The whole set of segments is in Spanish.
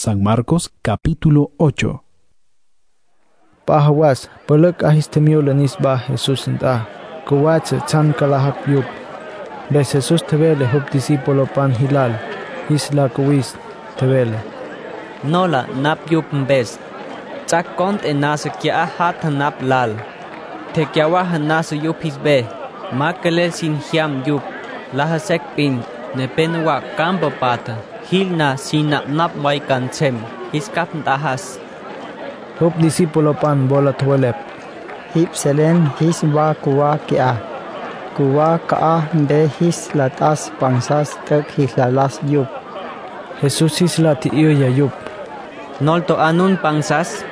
San Marcos capítulo 8. Pahawas, pelek ahistemiula nisba Jesús nta, kuwache chan kalahak yup. Bes Jesús tevele hup discípulo pan hilal, isla kuwis tevele. Nola nap yup mbes, chak kont enase kia hat nap lal. Te kiawa hanase yup hisbe, makelel sin hiam yup, lahasek pin, nepenwa kampa pata, hilna sin nap waikan chem, hiskap ntahas. Hup discípulo pan bola tuwelep. Hip selen his ba kuwa kia. Kuwa kaa mbe his latas pangsas tek his lalas yup. Jesús isla ti ya yup. Nolto anun pangsas?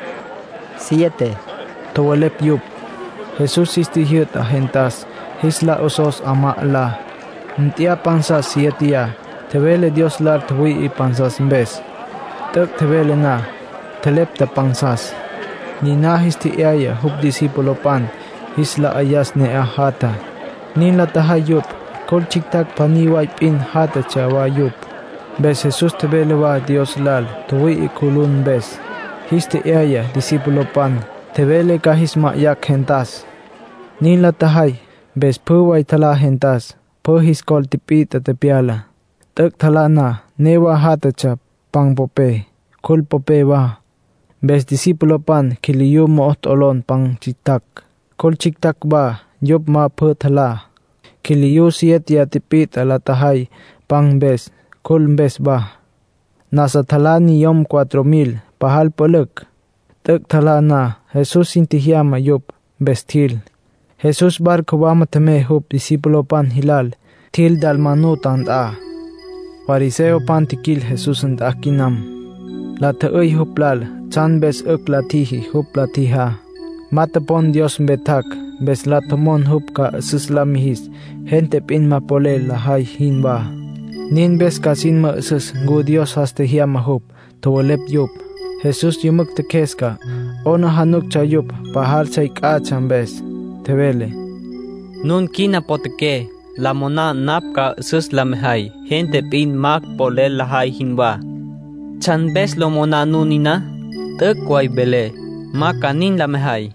7. Tuwelep yup. Jesús istihiyot ahentas, hisla osos ama la. Ntia pansas 7 ya. Tevele Dios lar tuwi i pansas mbes. Tek tevele na. Telepta pangsas. Ni nahis ti aya hup discípulo pan, isla ayas ne ahata. Nin la tahayup, kol chiktak paniway pin hata chawa yup. Bes Jesús tebele wa Dios lal, tuwi ikulun bes. Histe aya discípulo pan, tebele kahis mayak hentas. Nin la tahay, bes puway tala hentas, puhis kol tipita tepiala. Tek tala na, newa hata cha pangpope, kol pope wa. Bes discípulo pan kiliyu moot olon pang chiktak. Kol chiktak ba, yup ma pu thala. Kiliyu 7 ya tipit ala tahay pang bes, kol bes ba. Nasa thala ni yom 4,000 pahal pelek. Tek thala na, Jesús intihiyama yup, bestil. Jesús bar kubama teme hup discípulo pan hilal, til dalmanu tanda. Fariseo pan tikil Jesús nda kinam. La teoy huplal, chan bes uk latihi hup latiha. Matapon Dios betak, bes latomon hup ka sislamihis, gente pin mapole lahay hinba. Nin bes kasin ma sis ngu Dios haste hiyama hup, tawalep yup. Jesus yumuk te keska, ona hanuk cha yup, pahal chay kachan bes, tevele. Nun kina poteke, la mona napka sislamhay, gente pin mak pole lahay hinba. Chan bes lo mona nunina, tekway bele, makanin la mehay.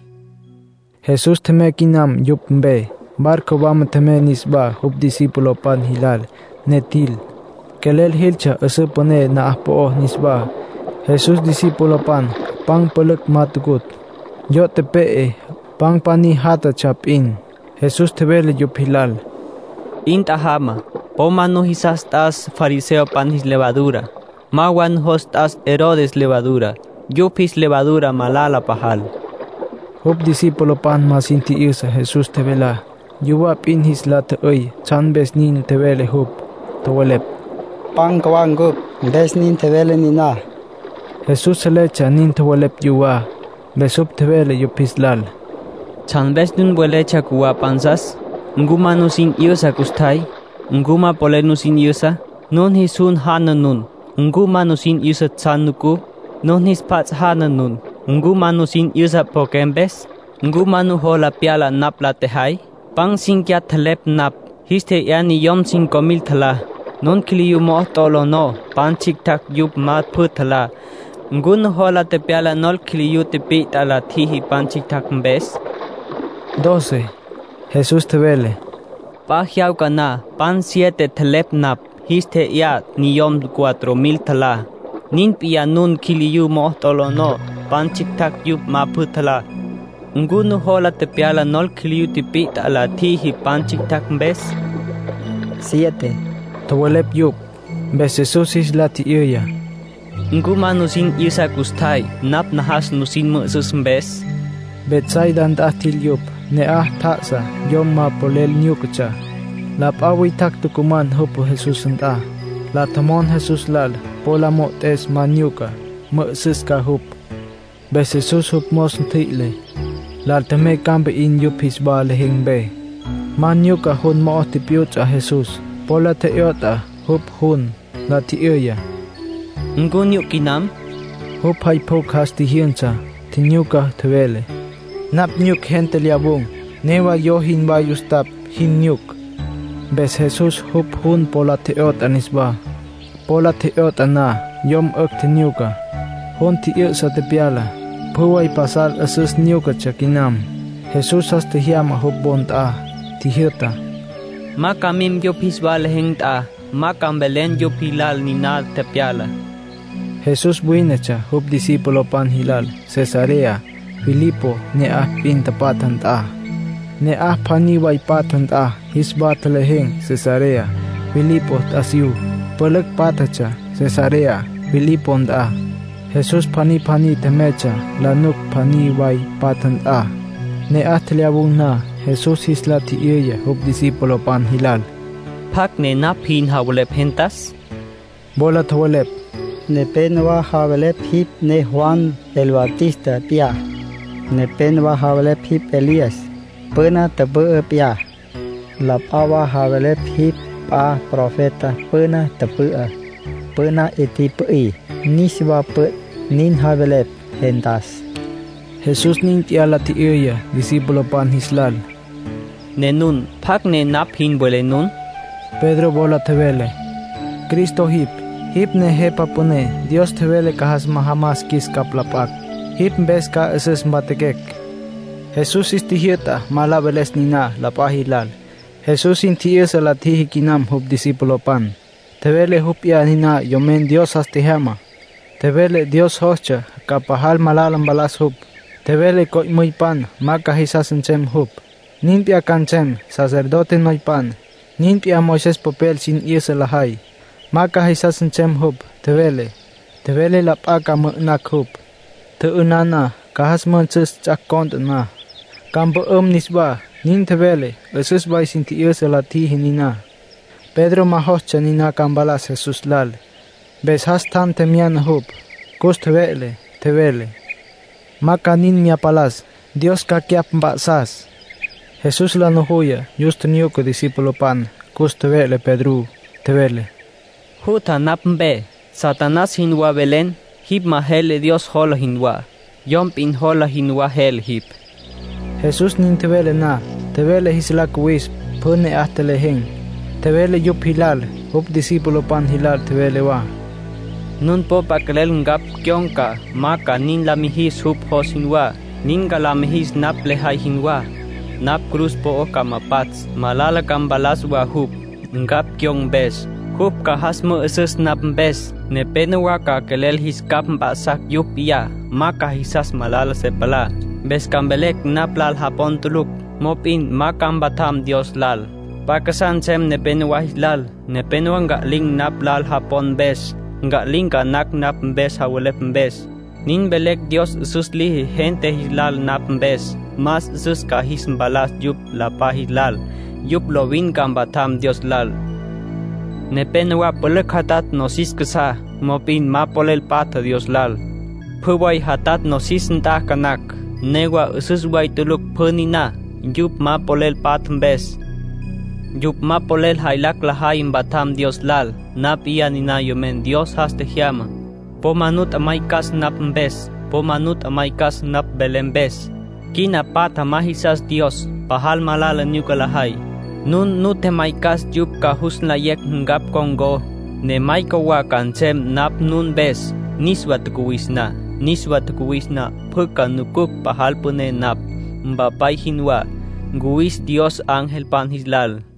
Jesús teme kinam yup mbe, barko bama teme nisba hup discípulo pan hilal, netil. Kelel hilcha ese pone na ahpo nisba. Jesús discípulo pan, pang pelek matukut. Yo tepe pang pani hata chapin. Jesús tebele yup hilal. Intahama, pomano hisas tas fariseo pan his levadura. Mawan hostas Herodes levadura, yupis levadura malala pahal. Hup discípulo pan masinti isa Jesús tevela, yuwap in his lata oy, chan bes nin tevele hup, tawalep. Pang kawang gup, bes nin tevele nina. Jesús selecha nin tawalep yuwa, bes hup tevele yupis lal. Chan bes nun buelecha kuwa pansas, nguma no sin yusa kustay, nguma pole no sin yusa, nun hisun hana nun. Nguma no sin yusa tsanuku, non his pats hana nun. Nguma no sin yusa pokembes, nguma no hola piala nap la tehai, pang sin kya thalep nap, histe yani yom 5,000 thala, non kiliyu mo tolo no, pan chik tak yup mat pu thala. Ngun hola te piala nol kiliyu te pit ala thihi pan chik tak mbes. 12. Jesús tevele. Pa hiyaw ka na, pan 7 thalep nap. Histe ya ni yom 4,000 thala. Nin piya nun kiliyu mo tolo no, pan chik tak yup ma pu thala. Ngunu hola te piala nol kiliyu te pit ala thihi pan chik tak mbes. 7. Tawalep yup, bes Jesús isla ti iya. Nguma nusin isa kustay, nap nahas nusin mo sus mbes. Betsaida ntatil yup, ne tasa, yom ma polel nyukacha. La pawi tak tukuman hupo Jesús nta. La tamon Jesús lal, pola motes manyuka, sis ka hup. Bes Jesús hup mos ntile. La teme kambe in yup hisba lehing be. Manyuka hun mo tipiut a Jesús. Pola te yota, hup hun, la ti iya. Ngun yuk kinam? Hup hay pok hasti hiencha, tinyuka tevele. Nap nyuk gente liabung, newa yo hinba yustap, hin nyuk. Bes Jesús hup hun pola teot anisba. Pola teot ana, yom tinyuka. Hon ti sa tepiala. Puway pasal asus nyuka chakinam. Jesús hasta hiama hubbonta tihirta. Makamim yo pisbalehengta. Makambelen yo pilal ni nal tepiala. Jesús buinacha hub discípulo pan hilal Cesarea. Filipo ne pintapatanta. Ne paniway patanta. Hisbataleheng Cesarea. Filipo tasiu. Pelek patacha Cesarea. Filipo nda. Jesús pani temecha. Lanuk paniway patanta. Ne tliabung na. Jesús isla ti iya hub discípulo pan hilal. Pak ne napin hawalep hentas. Bola tawalep. Ne penwa hawalep hip ne Juan el Bautista pia. Ne penwa hawalep hip Elias. Pena tebe pia. Lapawa hawalep hip pa profeta pena tebe. Pena etipei. Niswa pe nin hawalep hentas. Jesús nin tiala ti iya discípulo pan hislal. Nenun pak ne napin bole nun. Pedro bola tevele. Cristo hip ne hepa pune. Dios tevele kahas mahamas kis kaplapak. Hip bes ka eses matekek. Jesús istihita malabeles nina la pahilal. Jesús intiesa la tihikinam hub discípulo pan. Tevele hub ya nina yomen Dios astihama. Tevele Dios hocha kapahal malalam balas hub. Tevele koy muy pan makahisasenchem hub. Nimpia kanchem sacerdote noy pan. Nimpia Moisés papel sin irse la hay. Maka hisasen chem hub, tevele la paka nak hub. Te unana, kahas manches chakont na. Kambo nisba, nin tevele, esus bay sin ti irse la ti hinina. Pedro mahoscha nina kambalas Jesús lal. Bes has tan temian hub, kus tevele. Maka nin mia palas, Dios kakiap mbasas. Jesús la nohuya, just niuko discípulo pan, kus tevele Pedro, tevele. Huta napmbe, Satanás hinwa Belén, hip mahele Dios hola hinwa, yompin hola hinwa hel hip. Jesús nin tevele na, tevele hisla kuis, pune ahteleheng, tevele yup hilal, hub discípulo pan hilal tevele wa. Nun po pakalel ngap kyonka, maka nin lamihis hub hos hinwa, ninga lamihis nap lehay hinwa. Nap cruz po o kamapats, malala kambalas wa hub, ngap kyong bes. Hub kahas mo eses nap bes, ne penawa ka kelel his kap basak yup ya, maka hisas malala sepala. Bes kambelek nap lal hapon tuluk, mopin makam batam Dios lal. Pakasan sem ne penawa hislal, ne penawa nga ling nap lal hapon bes, nga ling ka nak nap bes hawalep bes. Nin belek Dios susli gente hislal nap bes. Mas sus kahis balas yup la pahilal, yup lovin kambatam Dios lal. Nepenwa polek hatat nosis kesa, mopin ma polel pata Dios lal. Puway hatat nosis nta kanak, newa ususway tuluk punina, yup ma polel patambes. Yup ma polel hailak lahay batam Dios lal, nap iya nina yomen Dios haste hiama. Po manut amaikas nap mbes, po manut amaikas nap belembes. Kina pata mahisas Dios, pahal malala nyukalahay. Nun nute maikas yup kahus layek ngap kongo, ne maikawa kanchem nap nun bes, niswa tukuwis na, puka nukuk pahal pune nap, mbapay hinwa, guwis Dios angel pan hislal.